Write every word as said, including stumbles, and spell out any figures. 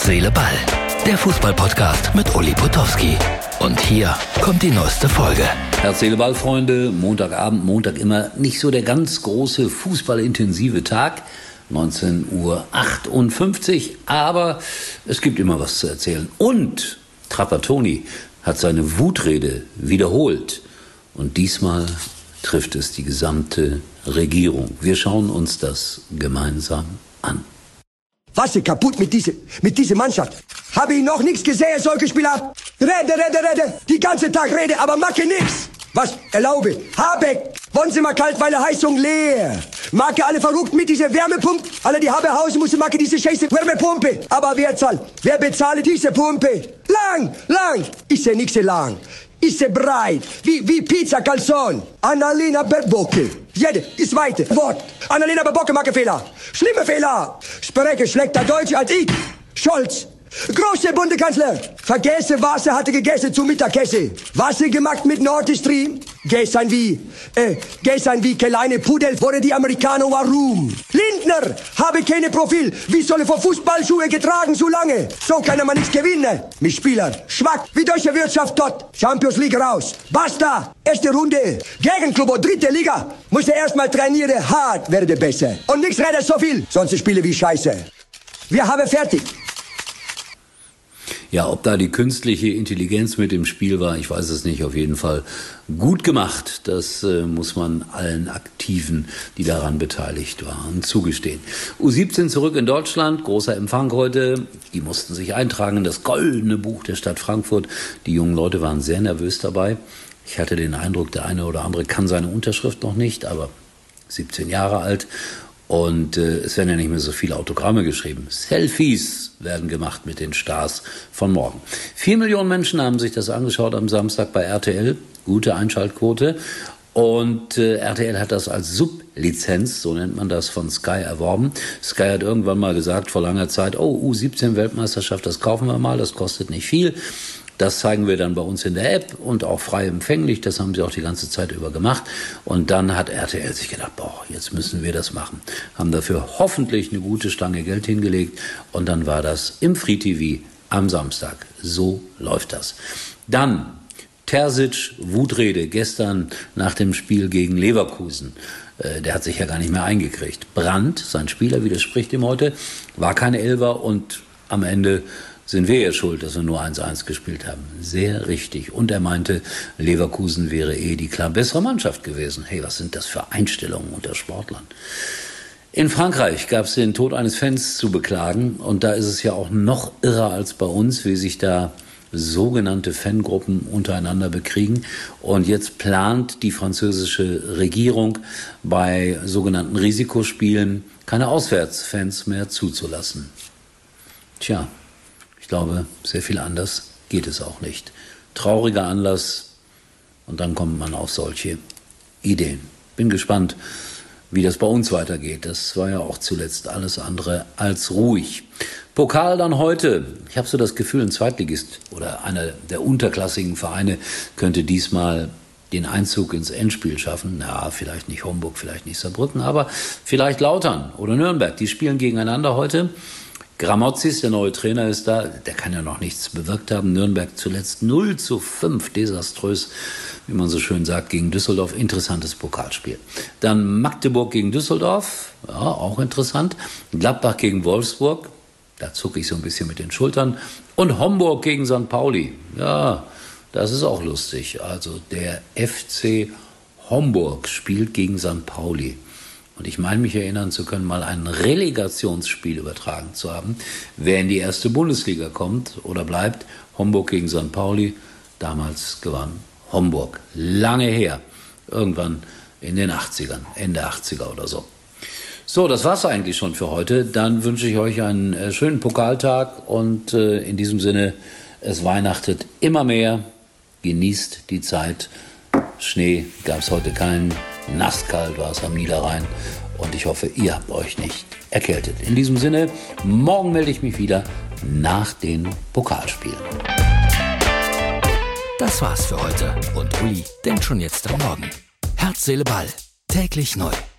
Herz, Seele, Ball. Der Fußball-Podcast mit Uli Potowski. Und hier kommt die neueste Folge. Herz, Seele, Ball, Freunde. Montagabend, Montag immer nicht so der ganz große fußballintensive Tag. neunzehn Uhr achtundfünfzig. Aber es gibt immer was zu erzählen. Und Trapattoni hat seine Wutrede wiederholt. Und diesmal trifft es die gesamte Regierung. Wir schauen uns das gemeinsam an. Was ist kaputt mit dieser, mit dieser Mannschaft? Habe ich noch nichts gesehen, solche Spieler? Rede, rede, rede, die ganze Tag rede, aber mache nichts. Was? Erlaube. Habeck, wollen Sie mal Kaltweiler Heizung leer. Mache alle verrückt mit dieser Wärmepumpe. Alle, die haben Hause, müssen machen diese scheiße Wärmepumpe. Aber wer zahlt? Wer bezahlt diese Pumpe? Lang, lang. Ist ja nicht so lang. Ist ja breit. Wie, wie Pizza Calzone. Annalena Baerbock. Jede, das zweite Wort. Annalena Baerbock macht Fehler. Schlimme Fehler. Spreche schlechter Deutsch als ich. Scholz. Große Bundeskanzler. Vergesse Wasser hatte gegessen zum Mittagessen. Wasser gemacht mit Nord Stream. Gestern wie, äh, gestern wie kleine Pudel wurde die Amerikaner warum. Lindner habe keine Profil. Wie soll er vor Fußballschuhe getragen so lange? So kann man nichts gewinnen. Mit Spielern. Schwach. Wie deutsche Wirtschaft dort. Champions League raus. Basta. Erste Runde. Gegenklub und dritte Liga. Muss er erstmal trainieren. Hart werde besser. Und nichts redet so viel. Sonst spiele wie Scheiße. Wir haben fertig. Ja, ob da die künstliche Intelligenz mit im Spiel war, ich weiß es nicht. Auf jeden Fall gut gemacht. Das äh, muss man allen Aktiven, die daran beteiligt waren, zugestehen. U siebzehn zurück in Deutschland. Großer Empfang heute. Die mussten sich eintragen in das goldene Buch der Stadt Frankfurt. Die jungen Leute waren sehr nervös dabei. Ich hatte den Eindruck, der eine oder andere kann seine Unterschrift noch nicht, aber siebzehn Jahre alt. Und äh, es werden ja nicht mehr so viele Autogramme geschrieben. Selfies werden gemacht mit den Stars von morgen. Vier Millionen Menschen haben sich das angeschaut am Samstag bei R T L. Gute Einschaltquote. Und äh, R T L hat das als Sublizenz, so nennt man das, von Sky erworben. Sky hat irgendwann mal gesagt, vor langer Zeit, oh, U siebzehn Weltmeisterschaft, das kaufen wir mal, das kostet nicht viel. Das zeigen wir dann bei uns in der App und auch frei empfänglich. Das haben sie auch die ganze Zeit über gemacht. Und dann hat R T L sich gedacht, boah, jetzt müssen wir das machen. Haben dafür hoffentlich eine gute Stange Geld hingelegt. Und dann war das im Free T V am Samstag. So läuft das. Dann Terzic, Wutrede gestern nach dem Spiel gegen Leverkusen. Äh, der hat sich ja gar nicht mehr eingekriegt. Brandt, sein Spieler, widerspricht ihm heute, war keine Elfer und am Ende sind wir ja schuld, dass wir nur eins eins gespielt haben. Sehr richtig. Und er meinte, Leverkusen wäre eh die klar bessere Mannschaft gewesen. Hey, was sind das für Einstellungen unter Sportlern? In Frankreich gab es den Tod eines Fans zu beklagen. Und da ist es ja auch noch irrer als bei uns, wie sich da sogenannte Fangruppen untereinander bekriegen. Und jetzt plant die französische Regierung bei sogenannten Risikospielen keine Auswärtsfans mehr zuzulassen. Tja. Ich glaube, sehr viel anders geht es auch nicht. Trauriger Anlass und dann kommt man auf solche Ideen. Bin gespannt, wie das bei uns weitergeht. Das war ja auch zuletzt alles andere als ruhig. Pokal dann heute. Ich habe so das Gefühl, ein Zweitligist oder einer der unterklassigen Vereine könnte diesmal den Einzug ins Endspiel schaffen. Ja, vielleicht nicht Homburg, vielleicht nicht Saarbrücken, aber vielleicht Lautern oder Nürnberg. Die spielen gegeneinander heute. Gramozis, der neue Trainer, ist da. Der kann ja noch nichts bewirkt haben. Nürnberg zuletzt null zu fünf, desaströs, wie man so schön sagt, gegen Düsseldorf. Interessantes Pokalspiel. Dann Magdeburg gegen Düsseldorf, ja, auch interessant. Gladbach gegen Wolfsburg, da zucke ich so ein bisschen mit den Schultern. Und Homburg gegen Sankt Pauli, ja, das ist auch lustig. Also der F C Homburg spielt gegen Sankt Pauli. Und ich meine mich erinnern zu können, mal ein Relegationsspiel übertragen zu haben. Wer in die erste Bundesliga kommt oder bleibt, Homburg gegen Sankt Pauli, damals gewann Homburg. Lange her, irgendwann in den achtzigern, Ende achtziger oder so. So, das war's eigentlich schon für heute. Dann wünsche ich euch einen äh, schönen Pokaltag und äh, in diesem Sinne, es weihnachtet immer mehr. Genießt die Zeit. Schnee gab es heute keinen. Nasskalt war es am Niederrhein und ich hoffe, ihr habt euch nicht erkältet. In diesem Sinne, morgen melde ich mich wieder nach den Pokalspielen. Das war's für heute und Uli denkt schon jetzt am Morgen. Herz, Seele, Ball. Täglich neu.